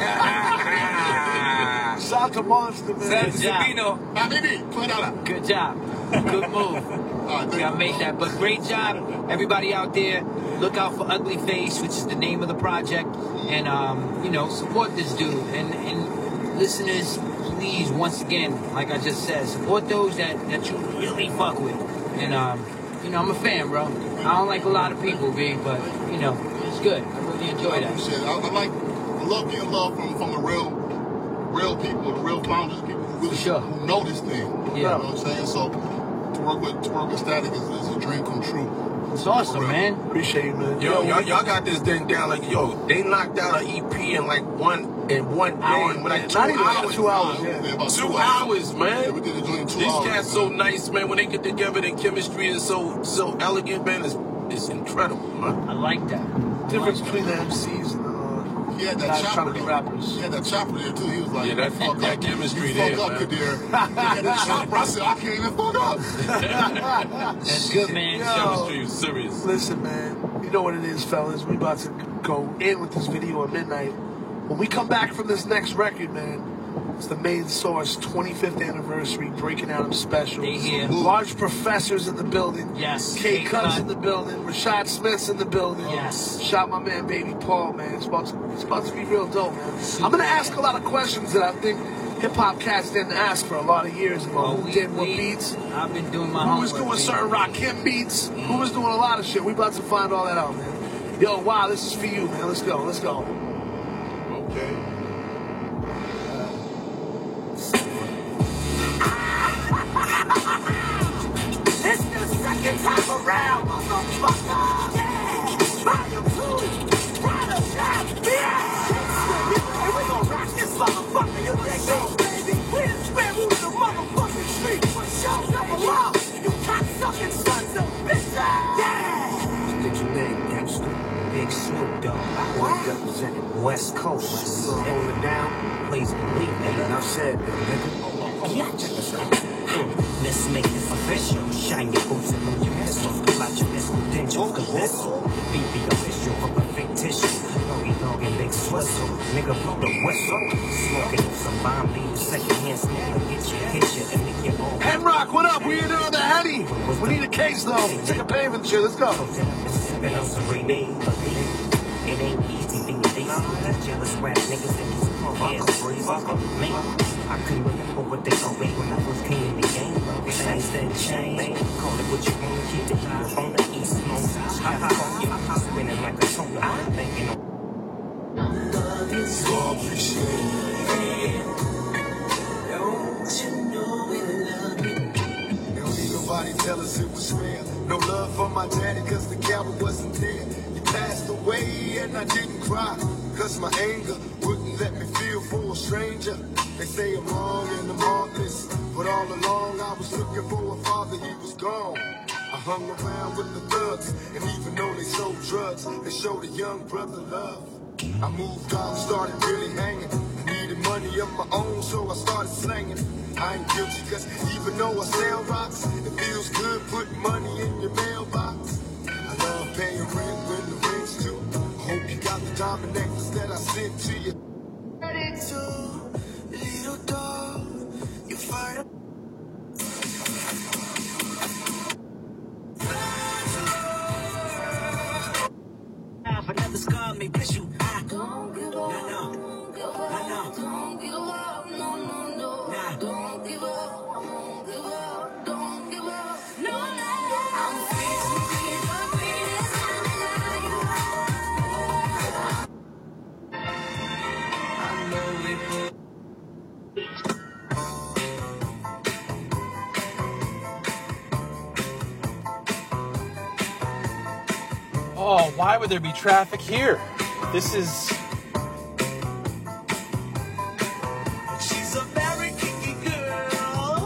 Shout out to Monster, man. Good job. Good job. Good move. I made that. But great job, everybody out there. Look out for Ugly Face, which is the name of the project. And, support this dude. And listeners, please, once again, like I just said, support those that you really fuck with. And, I'm a fan, bro. I don't like a lot of people, B, but, it's good. I really enjoy that. I love getting love from the real people, the real founders, people who really who know this thing. Yeah. You know what I'm saying? So to work with Static is a dream come true. It's awesome, man. Appreciate you, man. Yo, y'all got this thing down like, they knocked out an EP in like one day, like 2 hours. 2 hours, yeah. 2 hours, man. Yeah, we did it in 2 These hours. cats so nice, man. When they get together, their chemistry is so elegant, man. It's incredible, man. I like that. Difference between the MCs and he had that guys chopper trying to be rappers. He had that chopper there too. He was like, Yeah, that chemistry you there, fuck up, man. Qadir. He had that chopper. I said, I can't even fuck up. That's good, man. Chemistry is serious. Listen, man. You know what it is, fellas. We about to go in with this video at midnight. When we come back from this next record, man, it's the Main Source 25th anniversary breaking out of specials. They here. Large Professors in the building. Yes. K-Cut's in the building. Rashad Smith's in the building. Yes. Shout my man, Baby Paul, man. It's about to be real dope, man. I'm going to ask a lot of questions that I think hip-hop cats didn't ask for a lot of years ago. Who did what beats? I've been doing my Who was homework, doing certain Rakim beats? Who was doing a lot of shit? We about to find all that out, man. Yo, wow, this is for you, man. Let's go. Okay. It's the second time around, motherfucker. Yeah, volume 2, Prada Shop, yeah. And we gon' rock this motherfucker, you dig me, baby? We done spent who's the motherfucking street for show number 1. You cocksucking sons of bitches, yeah. Did you name gangster? Big Snoop Dogg. I representing West Coast. So hold it down. Please believe me. Enough said, nigga. Yeah, check this out. Let's make this official. Shine your boots and move your pistols. Pull out your best credentials. Cause this BB official from a fictitious. Dog and big swizzle. Nigga blow the whistle. Smoking on some bomb beans. Secondhand sniper. Get you and make your own. Henrock, what up? We in there on the Henny. We need a case, though. Take a pavement shit. Let's go. It ain't easy being these jealous rap niggas that just fuck me. I couldn't remember what they called me when I first came in the game. Things that change. Call it what you want to keep the heat on the east coast. I'm spinning like a toner. I'm thinking of Nobody tell us it was fair. No love for my daddy cause the camera wasn't there. He passed away and I didn't cry cause my anger wouldn't let me feel for a stranger. They say I'm wrong and I'm heartless, but all along I was looking for a father, he was gone. I hung around with the thugs, and even though they sold drugs, they showed a young brother love. I moved on, started really hanging, needed money. money of my own, so I started slanging. I ain't guilty, cause even though I sell rocks, it feels good putting money in your mailbox. I love paying rent when the rent's due. Hope you got the diamond necklace that I sent to you. Little dog, you fight up. Another scar may bless you. Don't give up. Don't give up. Don't give up. No, no, no. Don't give up. Don't give up. Don't give up. No, no. I'm free to be the greatest I know it. Oh, why would there be traffic here? This is... She's a very kinky girl.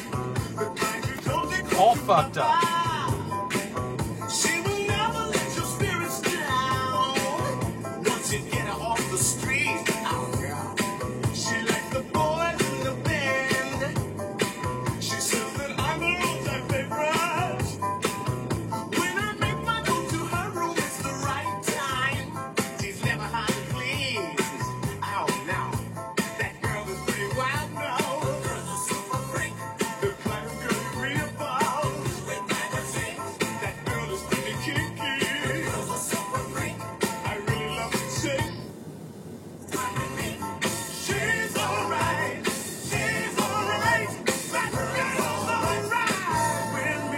all fucked up. She will never let your spirits down. Once you get her off the street, she like the boys in the band. She says that I'm her all-time favorite. When I make my move to her room, it's the right time. She's never hard to please. Oh, no. That girl is pretty wild now. Girls are super freak. The kind of girl you read about. With magazines. That girl is pretty kinky. Girls are super freak. I really love to say. She's alright. She's alright. That girl's alright with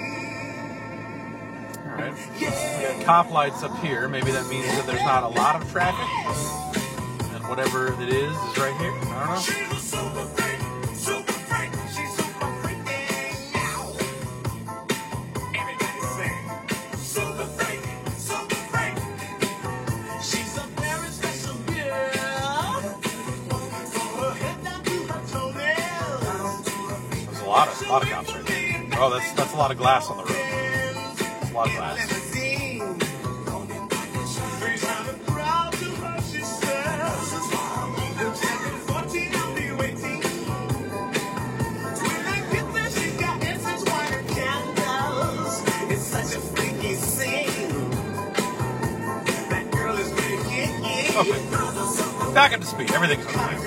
me. Alright. We got cop lights up here. Maybe that means that there's not a lot of traffic. And whatever it is right here. I don't know. She's a super freak. Super freak. She's super freaking out. Everybody sing. Super freak. Super freak. She's a very special girl. From her head down to her toenails. There's a lot of cops right there. Oh, that's a lot of glass on the road. That's a lot of glass. Okay. Back up to speed. Everything's okay.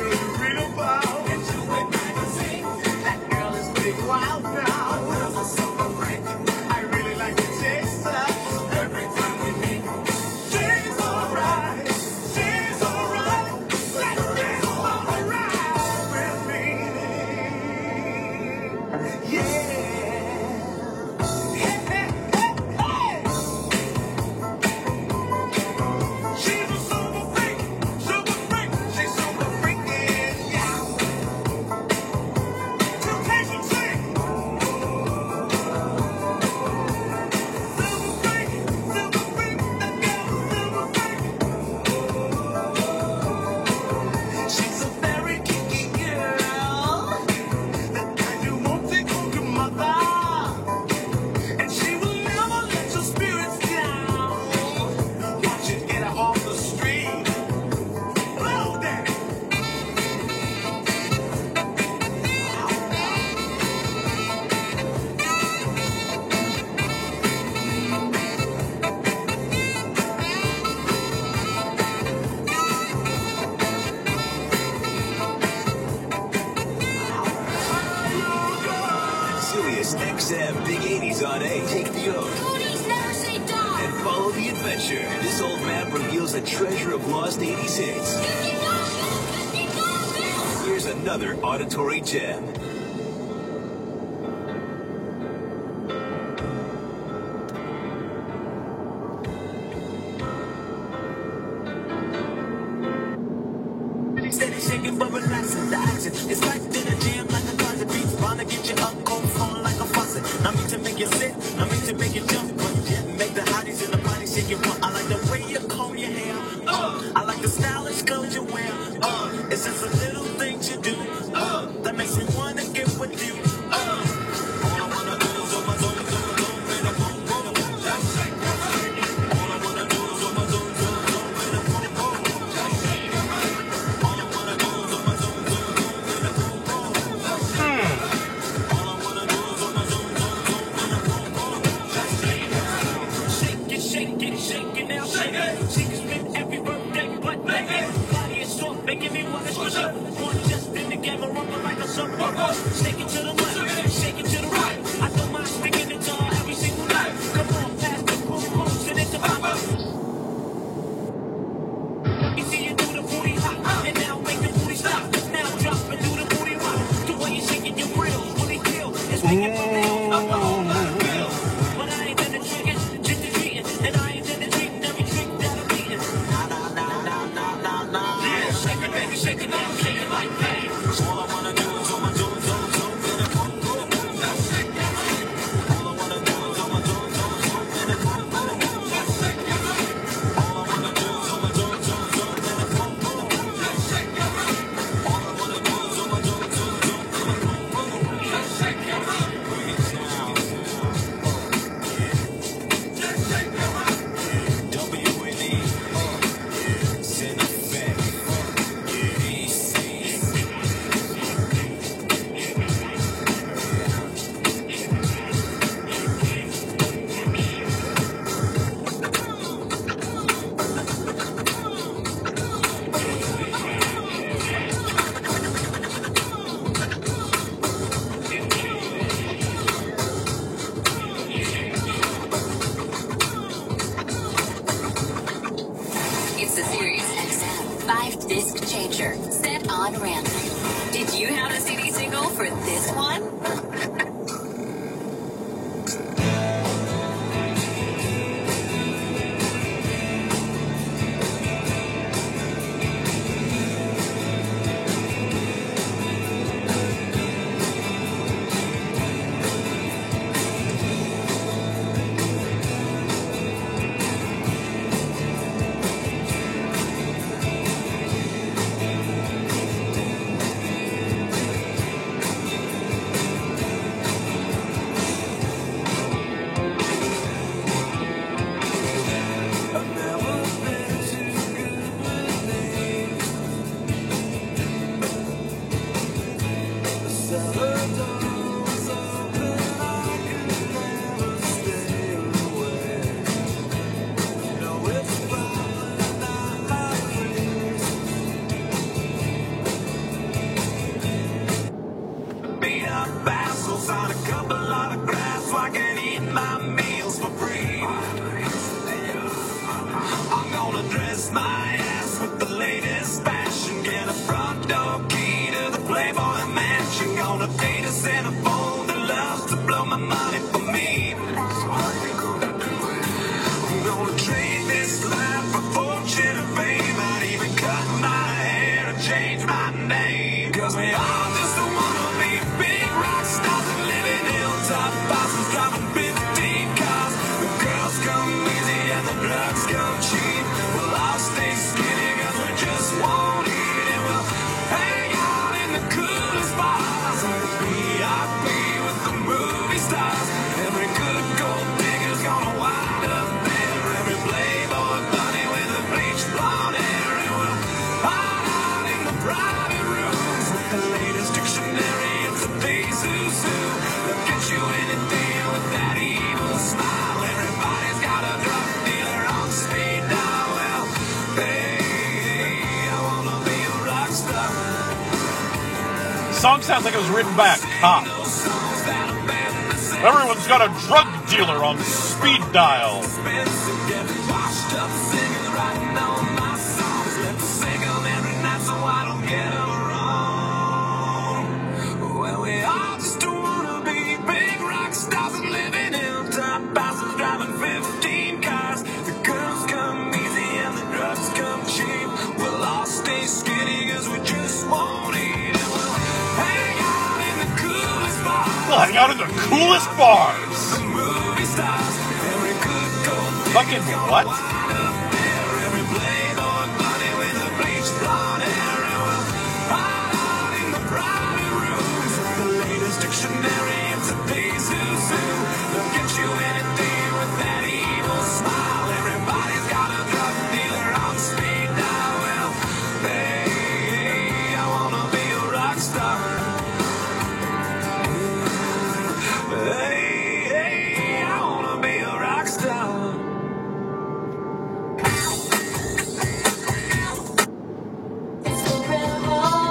She's a very kinky girl. The kind you won't take home to mother. And she will never let your spirits down. Once you get her off the street, blow that. Sirius XM Big 80s on 8. Take the oath. Cody's never say die. And follow the adventure. This old man reveals a treasure of lost 80s hits. Here's another auditory gem. Steady shaking but relaxing, the action is packed in a jam like a closet beats, bound to get you up, cold flowing like a faucet. I mean to make you sit, I mean to make you jump, but make the hotties in the body shake it. I like the way you comb your hair, I like the stylish clothes you wear, it's just the little things you do, that makes me wanna get with you. cruiser. One just in the game, I run like a submarine. Shake it to the left, shake it to the right. I don't mind sticking it to every single night. Come on, pass the boom boom, send it to Papa. You see you do the booty hop, and now make the booty stop. Now drop and do the booty rock. The way you shake it, you're real. Really kill. It's making for real. But I ain't in the tricking, just the treating, and I ain't in the treating every trick that I'm eating. Yeah, shake it, baby, shake it now, shake it like that. All I wanna do is on my do. It's the Sirius XM 5-disc changer set on random. Did you have a CD single for this one? On a couple of grass, so I can eat my meals for free. I'm gonna dress my ass with the latest fashion, get a front door key to the Playboy Mansion. Gonna date a centerfold that loves to blow my money for me. I'm gonna trade this life for fortune and fame. I'd even cut my hair and change my name, 'cause we all just wanna be big rock stars and living hilltop bosses, driving 15 cars. The girls come easy and the drugs come cheap. We'll all stay skinny 'cause we just won't eat, and we'll hang out in the coolest bars and VIP with the movie stars. Every good gold digger's gonna wind up there. Every playboy bunny with a bleached blonde hair, and we'll hide out in the private rooms with the latest dictionary. It's a Pazuzu. They'll get you anything with that evil smile. Everybody's got a drug dealer on speed dial. Well, hey, I wanna be a rock star. Song sounds like it was written by a cop. Everyone's got a drug dealer on speed dial. Washed up singing, writing all my songs. Let's sing them every night so I don't get them wrong. Well, we all just wanna be big rock stars and living hilltop houses, driving 15 cars. The girls come easy and the drugs come cheap. We'll all stay skinny 'cause we just won't eat, and we'll hang out in the coolest bars. We'll hang out in the coolest bars. The movie stars, every good gold fucking what? Every playboy bunny with a bleached blonde hair, and we'll hide out in the private rooms with the latest dictionary. It's a Pazuzu. They'll get you anything with that evil smile. Everybody's got a drug dealer on speed dial. Well, hey, I wanna be a rock star. Hey, I wanna be a rock star. It's incredible.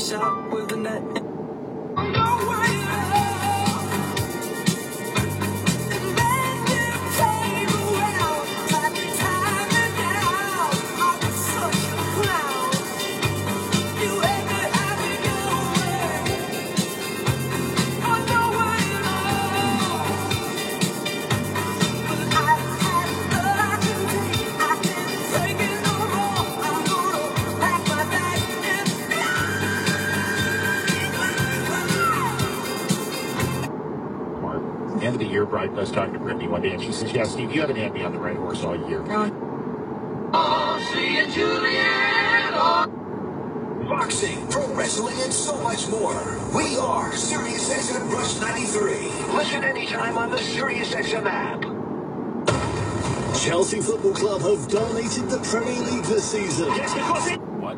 shot with a net. End of the year, Bright was talking to Brittany one day, and she says, "Yeah, Steve, you haven't had me on the right horse all year." Boxing, pro wrestling, and so much more. We are Sirius XM Rush 93. Listen anytime on the Sirius XM app. Chelsea Football Club have dominated the Premier League this season. Yes, because it... What?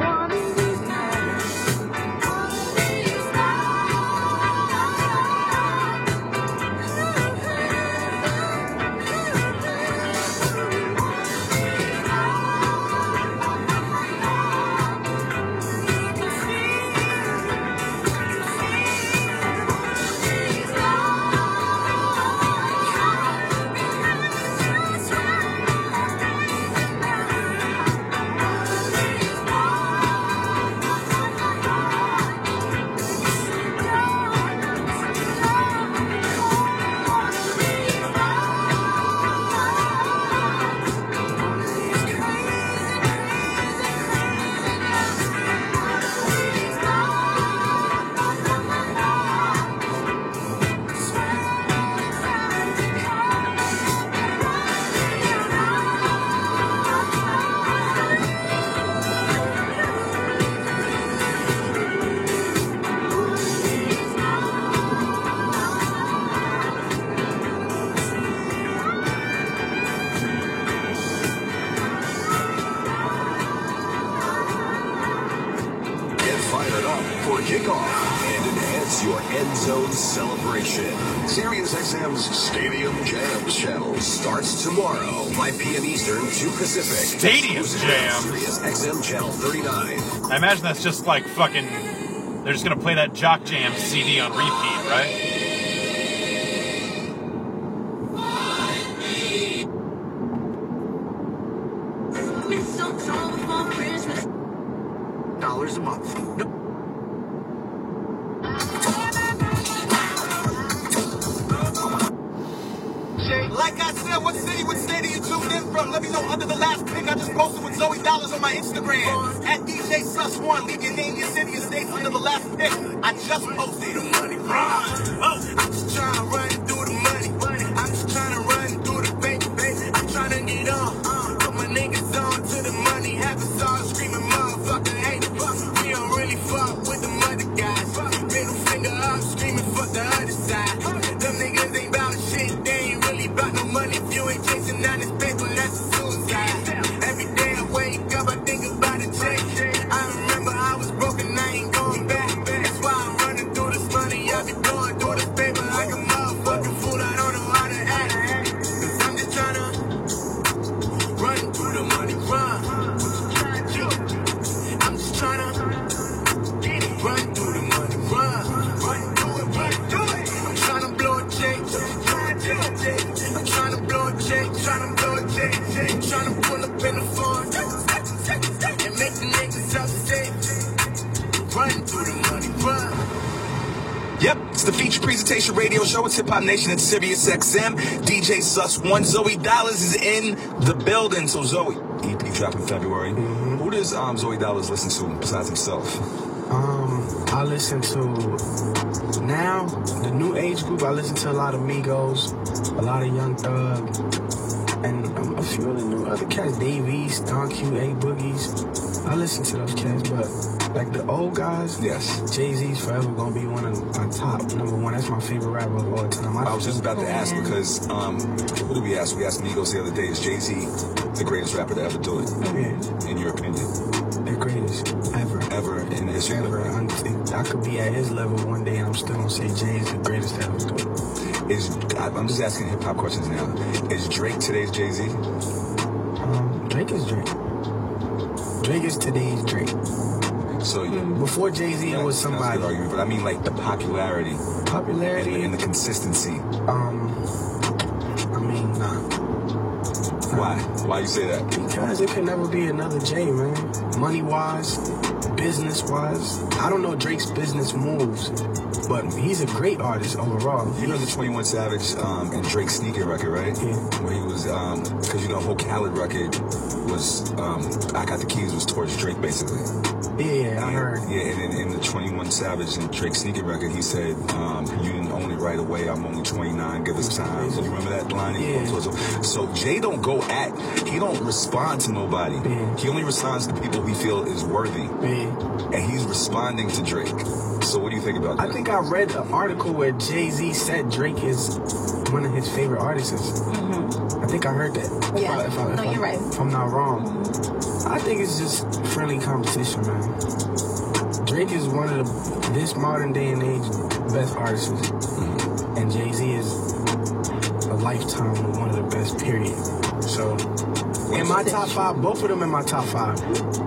Your end zone celebration. Sirius XM's Stadium Jams channel starts tomorrow, 5 p.m. Eastern, 2 Pacific. Stadium Jam. Sirius XM channel 39. I imagine that's just like fucking. They're just gonna play that Jock Jam CD on repeat, right? $1 a month. Like I said, what city, what state are you tuned in from? Let me know under the last pic I just posted with Zoe Dollars on my Instagram. At DJ Sus1, leave your name, your city, your state under the last pic I just posted. The money run. I'm just trying to run through the money. I'm just trying to run through the baby. I'm trying to get on. Put my niggas on to the money. Have us all screaming, motherfucker, hate. We don't really fuck with the mother guys. Middle finger up, screaming, fuck the other side. Them niggas ain't bout shit, they ain't really bout no money. If you ain't chasing down this paper, that's a suicide. Every day I wake up, I think about a check. I remember I was broken, I ain't going back. That's why I'm running through this money. I be going through this paper like a motherfucking fool. I don't know how to act. Cause I'm just trying to run through the money, run. I'm just trying to run through the money, run. Run through it, run through it. I'm trying to blow a check. I'm trying to blow a check, trying to blow a check. I'm trying to pull up in the phone and make the niggas upset. Run through the money, run. Yep, it's the feature presentation radio show. It's Hip Hop Nation at Sirius XM. DJ Sus1, Zoe Dollars is in the building. So Zoe, EP drop in February. Who does Zoe Dollars listen to besides himself? I listen to now the new age group. I listen to a lot of Migos, a lot of Young Thug, and a few of the new other cats, Dave East, Don Q, A Boogies. I listen to those cats, but like the old guys, yes, Jay-Z's forever gonna be one of my top #1. That's my favorite rapper of all time. I was just about to ask because who did we ask? We asked Migos the other day. Is Jay-Z the greatest rapper to ever do it? Yeah. In your opinion? The greatest ever in the history. Ever. I could be at his level one day and I'm still gonna say Jay is the greatest to ever do it. I'm just asking hip hop questions now. Is Drake today's Jay-Z? Drake is Drake. Drake is today's Drake. So before Jay-Z, it was somebody. That's a good argument, but I mean like the popularity. And the consistency. I mean, nah. Why? Why you say that? Because it could never be another Jay, man. Money-wise, business-wise. I don't know Drake's business moves, but he's a great artist overall. You know the 21 Savage and Drake sneaker record, right? Yeah. Where he was, because you know, whole Khaled record was, I Got the Keys was towards Drake, basically. Yeah, I heard. Yeah, and in the 21 Savage and Drake sneaker record, he said, you didn't own it right away. I'm only 29. Give us time. You remember that line? Yeah. So Jay don't go he don't respond to nobody. Yeah. He only responds to people he feel is worthy. Yeah. And he's responding to Drake. So what do you think about that? I think I read an article where Jay-Z said Drake is one of his favorite artists. Mm-hmm. I think I heard that. You're right. If I'm not wrong. I think it's just friendly competition, man. Drake is one of this modern day and age best artists. Mm-hmm. And Jay-Z is a lifetime one of the best, period. So, in my top 5, both of them in my top 5.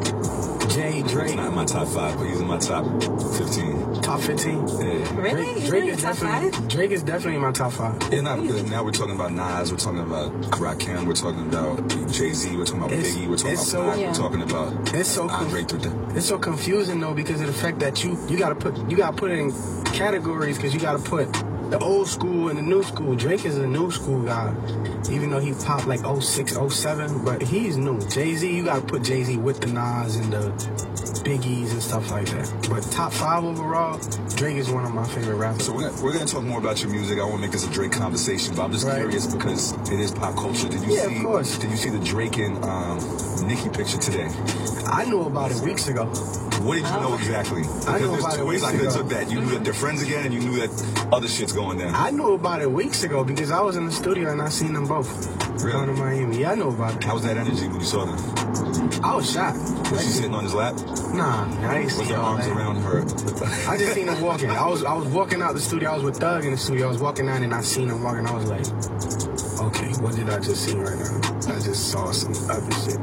Jay, Drake. He's not in my top 5, but he's in my top 15. Top 15? Yeah. Really? Drake is definitely in my top 5. Yeah, because now we're talking about Nas, we're talking about Rakim, we're talking about Jay-Z, we're talking about Biggie, we're talking about Pac, we're talking about Andre 3000. It's so confusing though because of the fact that you gotta put it in categories because you gotta put the old school and the new school. Drake is a new school guy, even though he popped like 06, 07, but he's new. Jay-Z, you gotta put Jay-Z with the Nas and the Biggies and stuff like that. But top 5 overall, Drake is one of my favorite rappers. So we're gonna talk more about your music. I want to make this a Drake conversation, but I'm just curious because it is pop culture. Did you see? Of course. Did you see the Drake and Nicki picture today? I knew about it weeks ago. What did you know exactly? I knew about it weeks ago. I could have took that. You knew that they're friends again, and you knew that other shit's going down. I knew about it weeks ago because I was in the studio and I seen them both. Really? Going to Miami. Yeah, I knew about it. How was that energy when you saw them? I was shocked. Was she sitting on his lap? Nah, I ain't with see her arms around her. I just seen him walking. I was walking out the studio. I was with Thug in the studio. I was walking out and I seen him walking. I was like, okay, what did I just see right now? I just saw some other shit.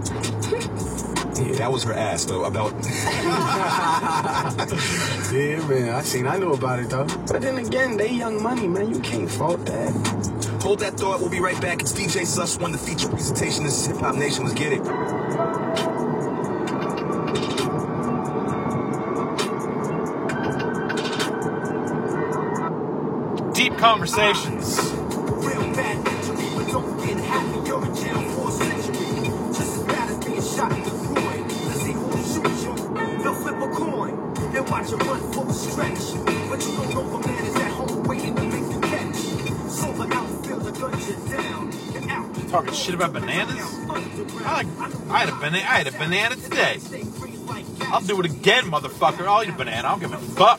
Yeah. That was her ass, though, about... Yeah, man, I knew about it, though. But then again, they Young Money, man. You can't fault that. Hold that thought. We'll be right back. It's DJ Sus, the feature presentation. This is Hip Hop Nation. Let's get it. Deep conversations. Real bad mentally, but don't get happy. You're in jail for a century. Just as bad as being shot in the groin. Let's see who shoots you. They'll flip a coin. They'll watch you run for a stretch. But you don't know the man is at home waiting to make the catch. So the outfielder guns you down. You're out. Talking shit about bananas? I had a banana today. I'll do it again, motherfucker. I'll eat a banana. I don't give a fuck.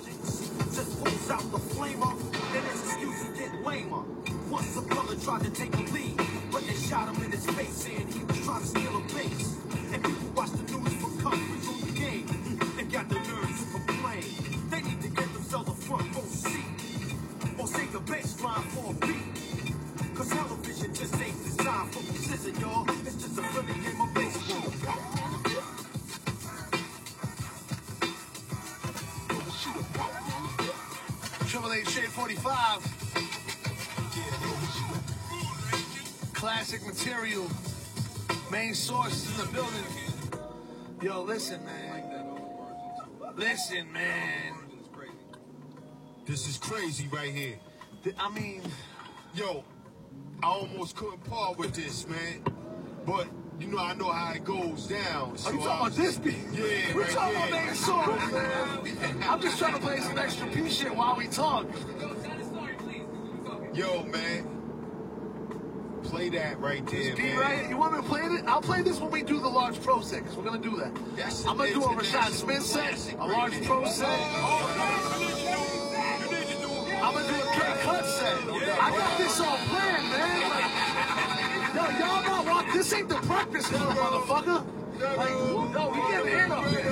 Once a brother tried to take a lead, but they shot him in his face saying he was trying to steal a base. And people watch the news for coverage on the game. They got the nerves to complain. They need to get themselves a front row seat. Or save the baseline for a beat. Cause television just ain't designed for precision, y'all. It's just a friendly game of baseball. Triple H Shade 45. Classic material. Main source in the building. Yo, listen, man. Listen, man. This is crazy right here. I mean, yo, I almost couldn't part with this, man. But, you know, I know how it goes down. So are you talking about this beat? Yeah, we're right talking there. about main source, man. I'm just trying to play some extra P shit while we talk. Yo, man. Play that right there, This beat man. right here. You want me to play it? I'll play this when we do the large pro set, because we're going to do that. I'm going to do a Rashad Smith set, a large pro set. I'm going to do a K Cut set. I got this all planned, man. Yo, y'all not walk. This ain't the Breakfast Club, motherfucker. Like, yo, we getting in up here,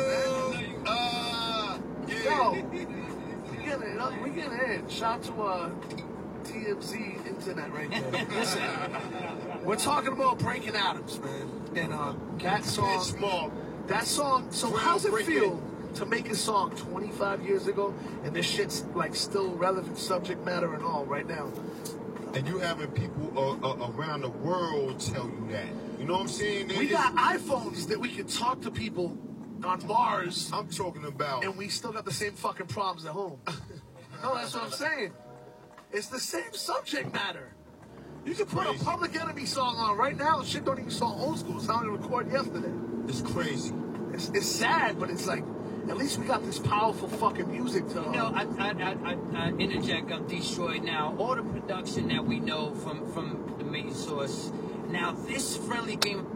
man. Yo, we getting in. Shout to TMZ Internet right there. Listen, we're talking about Breaking Atoms, man. And that song, so how's it feel to make a song 25 years ago, and this shit's like still relevant subject matter and all right now. And you having people around the world tell you that. You know what I'm saying? We got iPhones that we can talk to people on Mars. I'm talking about. And we still got the same fucking problems at home. No, that's what I'm saying. It's the same subject matter. You can put a Public Enemy song on right now, and shit don't even sound old school. It sounded recorded yesterday. It's crazy. It's sad, but it's like, at least we got this powerful fucking music to... You know, I interject on Detroit now. All the production that we know from the main source. Now, this friendly game...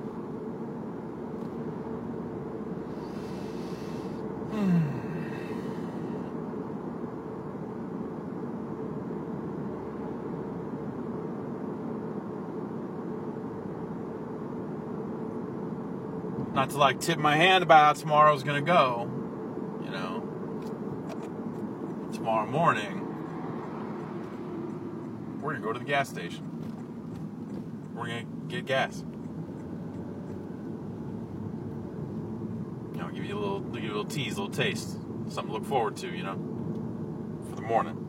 Not to like tip my hand about how tomorrow's gonna go, you know. Tomorrow morning, we're gonna go to the gas station. We're gonna get gas. You know, give you a little tease, a little taste, something to look forward to, you know, for the morning.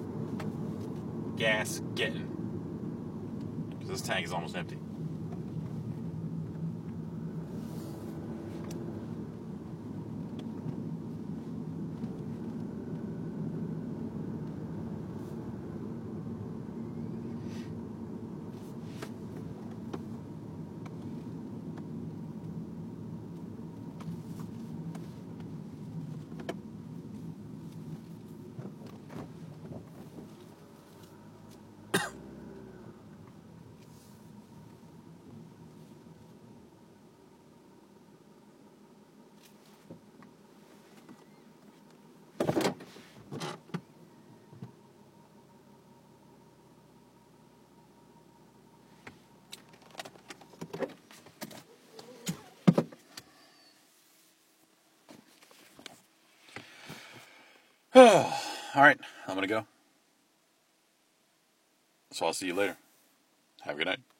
Gas getting, because this tank is almost empty. All right, I'm going to go. So I'll see you later. Have a good night.